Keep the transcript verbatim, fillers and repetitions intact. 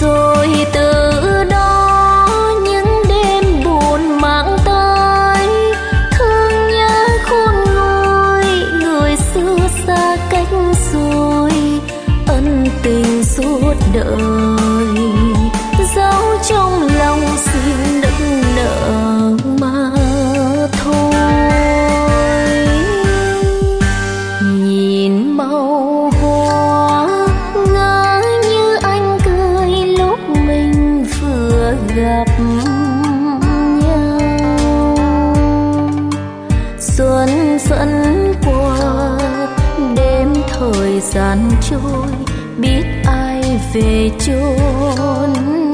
Rồi từ đó những đêm buồn mang tới thương nhớ khôn nguôi, người xưa xa cách rồi ân tình suốt đời dấu trong lòng xin đừng nợ mà thôi. Nhìn màu hoa ngỡ như anh cười lúc mình vừa gặp nhau. Xuân vẫn qua đêm thời gian trôi, biết ai về chốn